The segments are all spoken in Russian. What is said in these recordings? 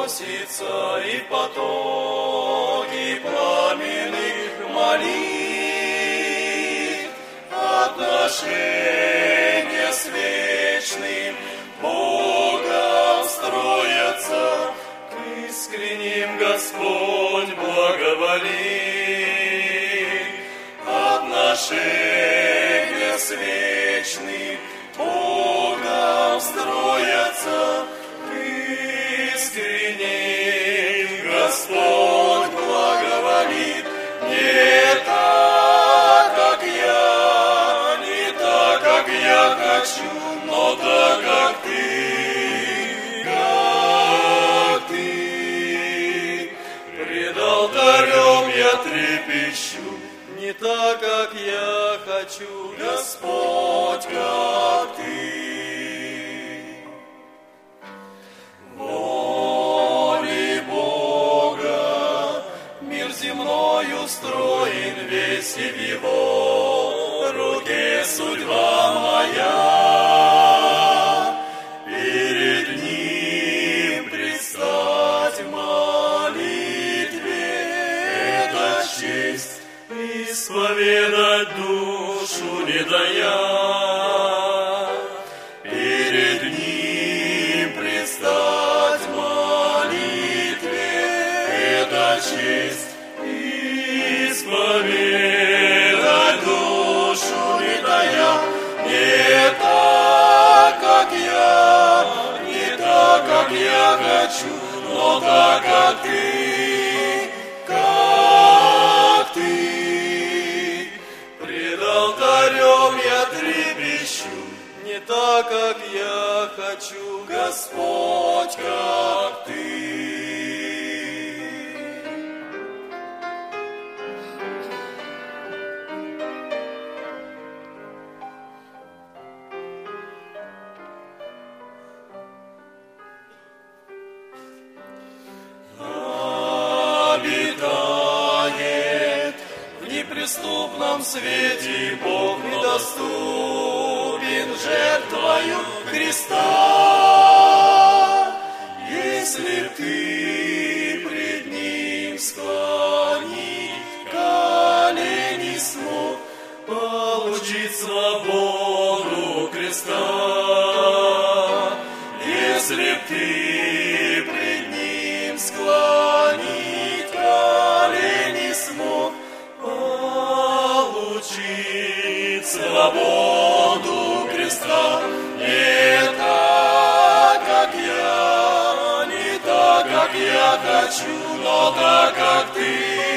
просится и в потоке пламенных молитв, отношения с вечным Богом строятся, к искренним Господь благоволит. Отношения с вечным Богом строятся, к искренним Господь благоволит. Не так, как я хочу, но так, как ты. Пред алтарем я трепещу, не так, как я хочу, Господь, как ты. Воли Бога мир земной устроен весь, и в Его руке судьба моя. Перед Ним предстать в молитве — это честь, исповедать душу не дая. Перед Ним предстать в молитве — это честь, исповедать душу не дая. Не так, как я хочу, но так, как ты. Пред алтарем я трепещу, не так, как я хочу, Господь, как ты. Обитает в неприступном свете Бог недоступен жертвою Христа. Если б ты пред Ним склонить колени смог, получить свободу креста. Если б ты пред Ним склонить колени смог, получить свободу креста. Не так, как я хочу, но так, как ты.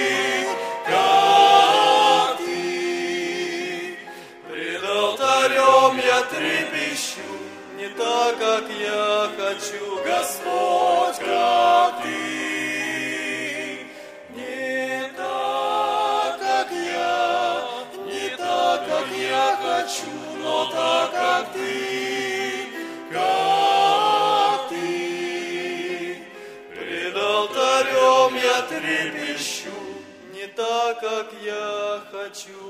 Пред алтарем я трепещу, не так, как я хочу, Господь, как ты. Не так, как я хочу, но так, как ты. Пред алтарем я трепещу, не так, как я хочу.